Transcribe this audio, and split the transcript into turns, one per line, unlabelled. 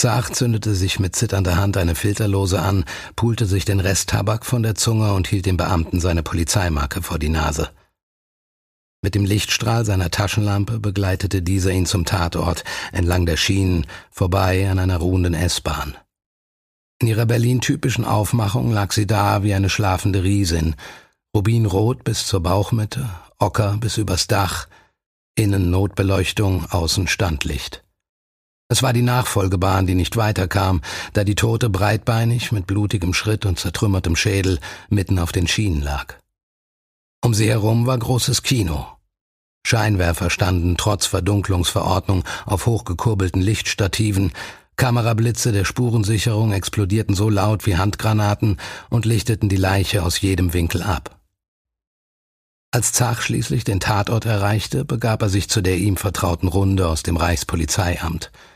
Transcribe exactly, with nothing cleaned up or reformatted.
Zach zündete sich mit zitternder Hand eine Filterlose an, pulte sich den Rest Tabak von der Zunge und hielt dem Beamten seine Polizeimarke vor die Nase. Mit dem Lichtstrahl seiner Taschenlampe begleitete dieser ihn zum Tatort, entlang der Schienen, vorbei an einer ruhenden S-Bahn. In ihrer Berlin-typischen Aufmachung lag sie da wie eine schlafende Riesin, rubinrot bis zur Bauchmitte, ocker bis übers Dach, innen Notbeleuchtung, außen Standlicht. Es war die Nachfolgebahn, die nicht weiterkam, da die Tote breitbeinig mit blutigem Schritt und zertrümmertem Schädel mitten auf den Schienen lag. Um sie herum war großes Kino. Scheinwerfer standen trotz Verdunklungsverordnung auf hochgekurbelten Lichtstativen, Kamerablitze der Spurensicherung explodierten so laut wie Handgranaten und lichteten die Leiche aus jedem Winkel ab. Als Zach schließlich den Tatort erreichte, begab er sich zu der ihm vertrauten Runde aus dem Reichspolizeiamt –